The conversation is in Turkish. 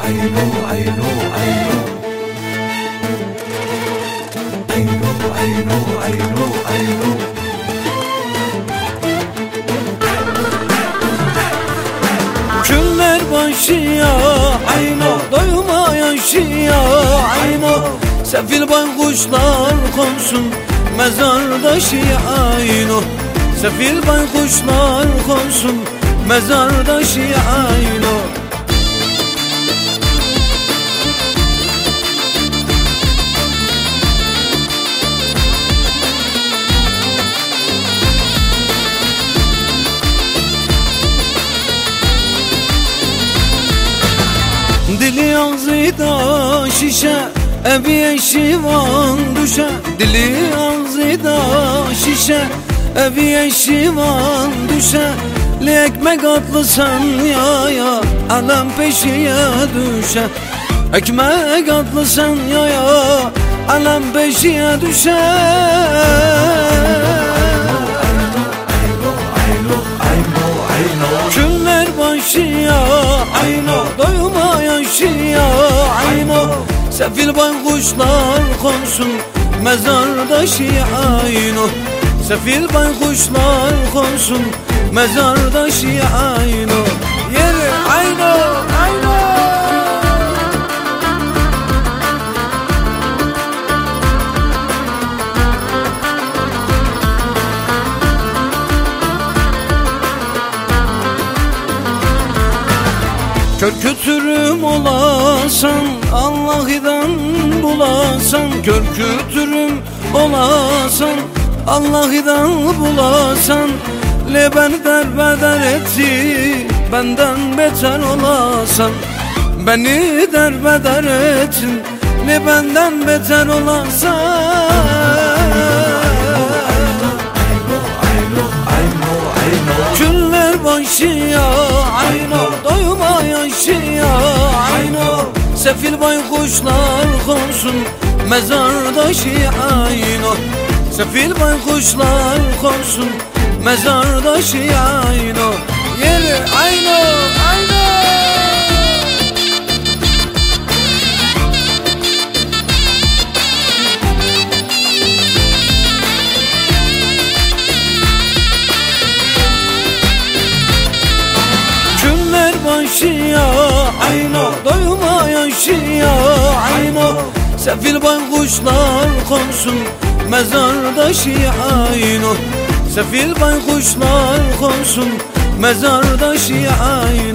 ayno, ayno, ayno. Ayno, ayno, ayno, ayno. Küller başıya ayno, doyuma yaşıya ayno. Sefil baykuşlar konsun mezardaşıya ayno. Sefil baykuşlar konsun mezardaşıya ayno. Dili ağzıda şişe, evi şivan düşe. Dili ağzıda şişe, evi şivan düşe. Li ekmek atlı sen ya, alem peşiye düşe. Ekmek atlı sen ya, alem peşiye düşe. Küller başıya ayno, doyuma yaşıya ayno. Sefil baykuşlar konsun mezardaşıya ayno. Sefil baykuşlar konsun mezardaşıya ayno. Yeri ayno, ayno. Kör kütürüm olasan, Allah'dan bulasan. Kör kütürüm olasan, Allah'dan bulasan. Le beni derbeder etti, benden beter olasan. Beni derbeder ettin, le benden beter olasan. Küller başıya ayno, doyuma yaşıya ayno. Sefil baykuşlar konsun mezardaşıya ayno. Sefil baykuşlar konsun mezardaşıya ayno. Yeri ayno, ayno. Başıya ayno, doyuma yaşıya ayno. Sefil baykuşlar konsun mezardaşıya ayno. Sefil baykuşlar konsun mezardaşıya ayno.